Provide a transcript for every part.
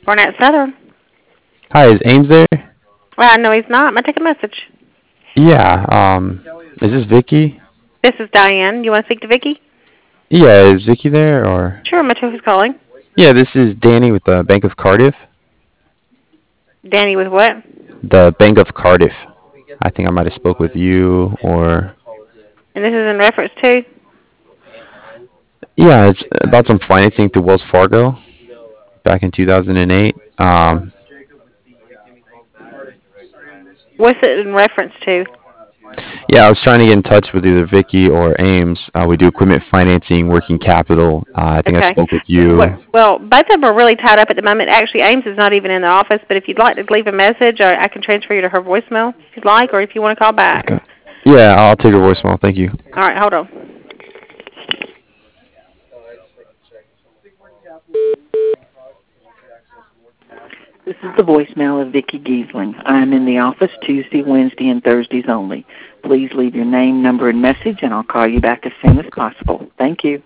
Barnett Southern. Hi, is Ames there? No, he's not. I'm going to take a message. Yeah, is this Vicky? This is Diane. You want to speak to Vicky? Yeah, is Vicky there or? Sure, I'm going to tell who's calling. Yeah, this is Danny with the Bank of Cardiff. Danny with what? The Bank of Cardiff. I think I might have spoke with you or And this is in reference to? yeah, it's about some financing through Wells Fargo back in 2008. What's it in reference to? Yeah, I was trying to get in touch with either Vicky or Ames. We do equipment financing, working capital. I think I Okay. spoke with you. Well, both of them are really tied up at the moment. Actually, Ames is not even in the office, but if you'd like to leave a message, I can transfer you to her voicemail if you'd like, or if you want to call back. Okay. Yeah, I'll take your voicemail. Thank you. All right, hold on. This is the voicemail of Vicki Giesling. I am in the office Tuesday, Wednesday, and Thursdays only. Please leave your name, number, and message, and I'll call you back as soon as possible. Thank you.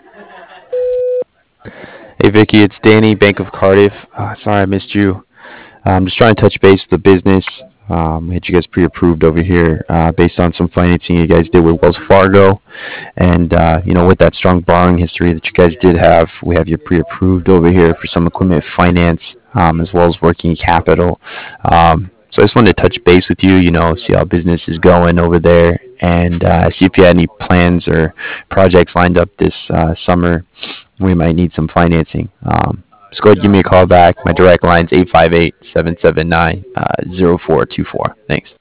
Hey Vicky, it's Danny, Bank of Cardiff. Sorry I missed you. I'm just trying to touch base with the business. Had you guys pre-approved over here based on some financing you guys did with Wells Fargo, and with that strong borrowing history that you guys did have, we have you pre-approved over here for some equipment finance as well as working capital. So I just wanted to touch base with you, see how business is going over there, and see if you had any plans or projects lined up this summer. We might need some financing. Just go ahead and give me a call back. My direct line is 858-779-0424. Thanks.